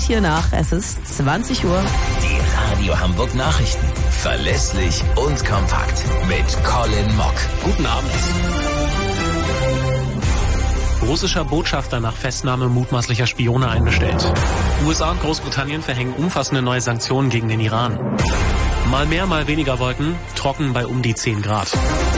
hier nach. Es ist 20 Uhr. Die Radio Hamburg Nachrichten. Verlässlich und kompakt. Mit Colin Mock. Guten Abend. Russischer Botschafter nach Festnahme mutmaßlicher Spione einbestellt. USA und Großbritannien verhängen umfassende neue Sanktionen gegen den Iran. Mal mehr, mal weniger Wolken, trocken bei um die 10 Grad.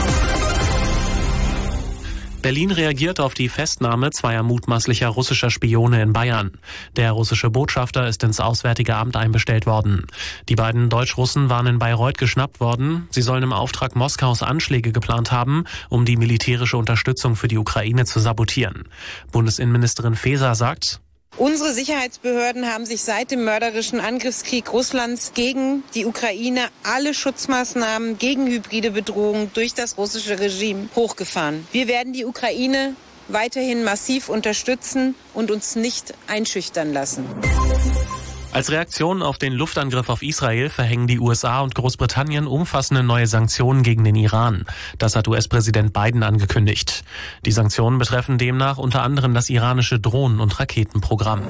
Berlin reagiert auf die Festnahme zweier mutmaßlicher russischer Spione in Bayern. Der russische Botschafter ist ins Auswärtige Amt einbestellt worden. Die beiden Deutsch-Russen waren in Bayreuth geschnappt worden. Sie sollen im Auftrag Moskaus Anschläge geplant haben, um die militärische Unterstützung für die Ukraine zu sabotieren. Bundesinnenministerin Faeser sagt: Unsere Sicherheitsbehörden haben sich seit dem mörderischen Angriffskrieg Russlands gegen die Ukraine alle Schutzmaßnahmen gegen hybride Bedrohung durch das russische Regime hochgefahren. Wir werden die Ukraine weiterhin massiv unterstützen und uns nicht einschüchtern lassen. Als Reaktion auf den Luftangriff auf Israel verhängen die USA und Großbritannien umfassende neue Sanktionen gegen den Iran. Das hat US-Präsident Biden angekündigt. Die Sanktionen betreffen demnach unter anderem das iranische Drohnen- und Raketenprogramm.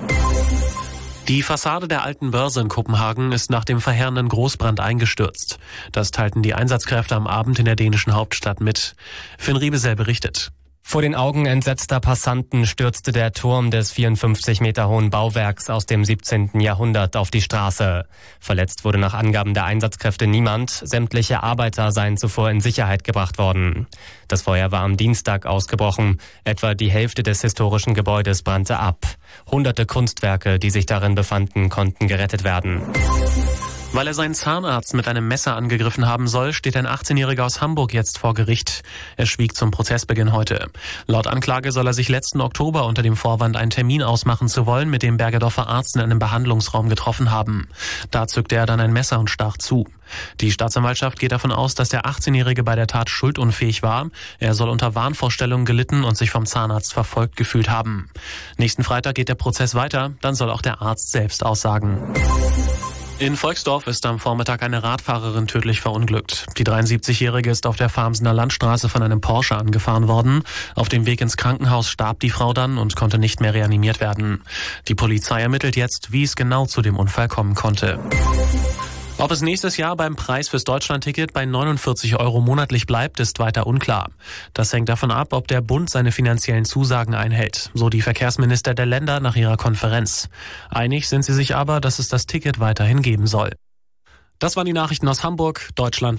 Die Fassade der Alten Börse in Kopenhagen ist nach dem verheerenden Großbrand eingestürzt. Das teilten die Einsatzkräfte am Abend in der dänischen Hauptstadt mit. Finn Riebesell berichtet. Vor den Augen entsetzter Passanten stürzte der Turm des 54 Meter hohen Bauwerks aus dem 17. Jahrhundert auf die Straße. Verletzt wurde nach Angaben der Einsatzkräfte niemand. Sämtliche Arbeiter seien zuvor in Sicherheit gebracht worden. Das Feuer war am Dienstag ausgebrochen. Etwa die Hälfte des historischen Gebäudes brannte ab. Hunderte Kunstwerke, die sich darin befanden, konnten gerettet werden. Weil er seinen Zahnarzt mit einem Messer angegriffen haben soll, steht ein 18-Jähriger aus Hamburg jetzt vor Gericht. Er schwieg zum Prozessbeginn heute. Laut Anklage soll er sich letzten Oktober unter dem Vorwand, einen Termin ausmachen zu wollen, mit dem Bergedorfer Arzt in einem Behandlungsraum getroffen haben. Da zückte er dann ein Messer und stach zu. Die Staatsanwaltschaft geht davon aus, dass der 18-Jährige bei der Tat schuldunfähig war. Er soll unter Wahnvorstellungen gelitten und sich vom Zahnarzt verfolgt gefühlt haben. Nächsten Freitag geht der Prozess weiter, dann soll auch der Arzt selbst aussagen. In Volksdorf ist am Vormittag eine Radfahrerin tödlich verunglückt. Die 73-Jährige ist auf der Farmsener Landstraße von einem Porsche angefahren worden. Auf dem Weg ins Krankenhaus starb die Frau dann und konnte nicht mehr reanimiert werden. Die Polizei ermittelt jetzt, wie es genau zu dem Unfall kommen konnte. Ob es nächstes Jahr beim Preis fürs Deutschlandticket bei 49 € monatlich bleibt, ist weiter unklar. Das hängt davon ab, ob der Bund seine finanziellen Zusagen einhält, so die Verkehrsminister der Länder nach ihrer Konferenz. Einig sind sie sich aber, dass es das Ticket weiterhin geben soll. Das waren die Nachrichten aus Hamburg, Deutschland